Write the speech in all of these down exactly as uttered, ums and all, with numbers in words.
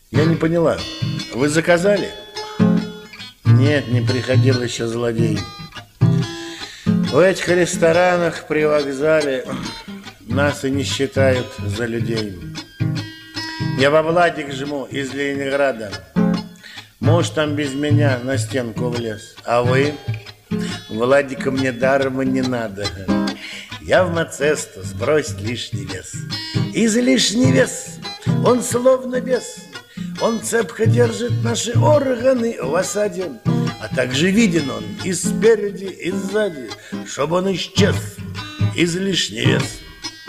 Я не поняла, вы заказали? Нет, не приходил еще злодей. В этих ресторанах при вокзале нас и не считают за людей. Я во Владик жму из Ленинграда. Муж там без меня на стенку влез. А вы? Владика мне даром не надо. Я в Мацесту, сбрось лишний вес. И за лишний вес он словно бес. Он цепко держит наши органы в осаде. А также виден он и спереди, и сзади, чтоб он исчез излишний вес.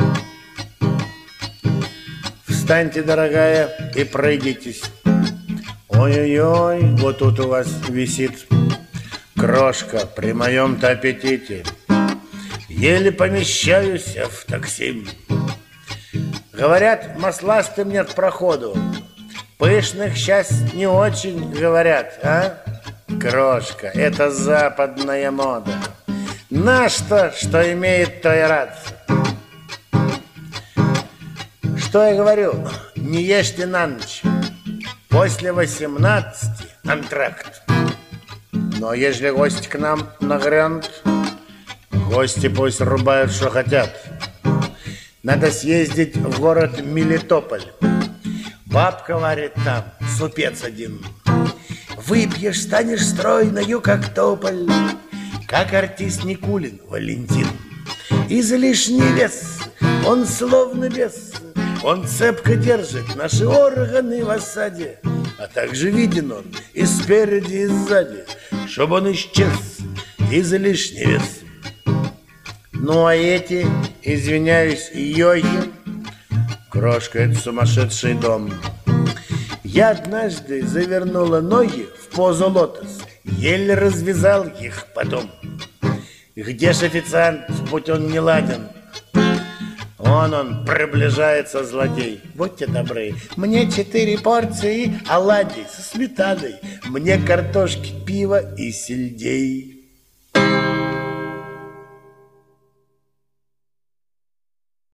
Встаньте, дорогая, и пройдитесь. Ой-ой-ой, вот тут у вас висит крошка при моем-то аппетите. Еле помещаюсь в такси. Говорят, масластым нет проходу. Пышных сейчас не очень говорят, а? Крошка, это западная мода. Наш-то, что имеет, то и рад. Что я говорю? Не ешьте на ночь. После восемнадцати антракт. Но если гости к нам нагрянут, гости пусть рубают, что хотят. Надо съездить в город Мелитополь. Бабка варит там супец один. Выпьешь, станешь стройною, как тополь, как артист Никулин Валентин. Излишний вес, он словно бес. Он цепко держит наши органы в осаде. А также виден он и спереди, и сзади, чтоб он исчез излишний вес. Ну а эти, извиняюсь, йоги, крошка, это сумасшедший дом. Я однажды завернула ноги в позу лотос, еле развязал их потом. Где ж официант, будь он не ладен? Вон он, приближается злодей. Будьте добры, мне четыре порции оладий со сметаной, мне картошки, пива и сельдей.